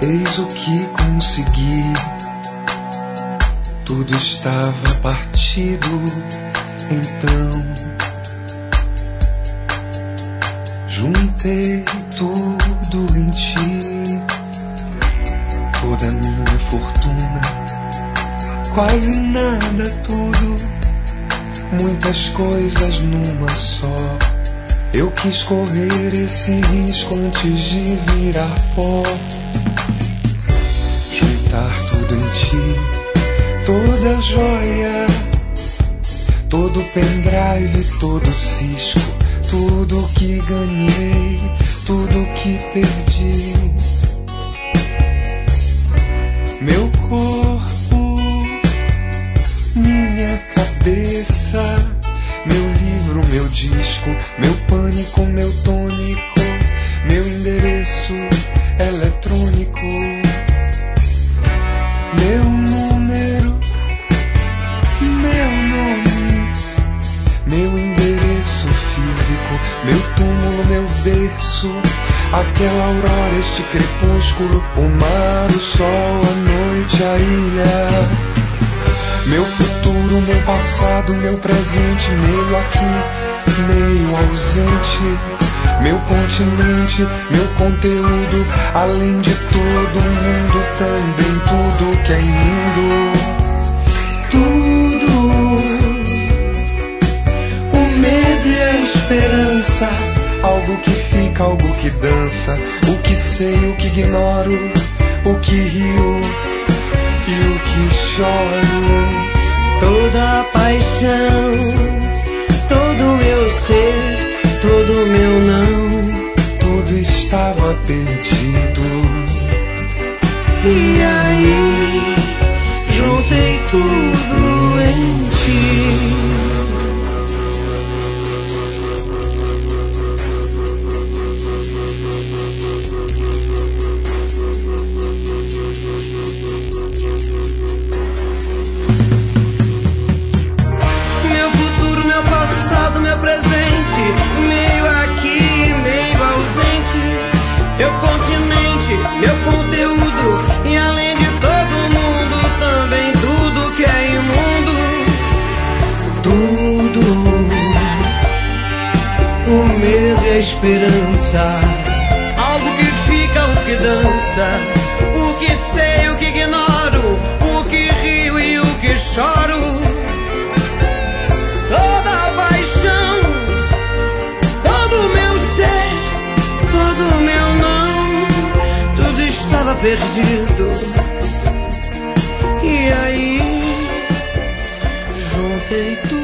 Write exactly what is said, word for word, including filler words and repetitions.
Eis o que consegui. Tudo estava partido, então juntei tudo em ti. Toda a minha fortuna, quase nada, tudo, muitas coisas numa só. Eu quis correr esse risco antes de virar pó. Juntar tudo em ti, toda joia, todo pendrive, todo cisco, tudo que ganhei, tudo que perdi. Meu corpo, minha cabeça, meu livro, meu disco, meu pânico, meu tônico, meu endereço eletrônico, meu número, meu nome, meu endereço físico, meu túmulo, meu berço, aquela aurora, este crepúsculo, o mar, o sol, a noite, a ilha. Meu futuro, meu passado, meu presente, meio aqui, meio ausente. Meu continente, meu conteúdo, além de todo o mundo, também tudo que é imundo. Tudo, o medo e a esperança, algo que fica, algo que dança, o que sei, o que ignoro, o que rio e o que choro. Toda a paixão, todo meu ser, todo meu não, tudo estava perdido. E aí, juntei tudo em ti. Meio aqui, meio ausente. Meu continente, meu conteúdo, e além de todo mundo, também tudo que é imundo. Tudo, o medo e a esperança, algo que fica, o que dança, o que sei, o que ignoro, o que rio e o que choro. Perdido. E aí, juntei tudo.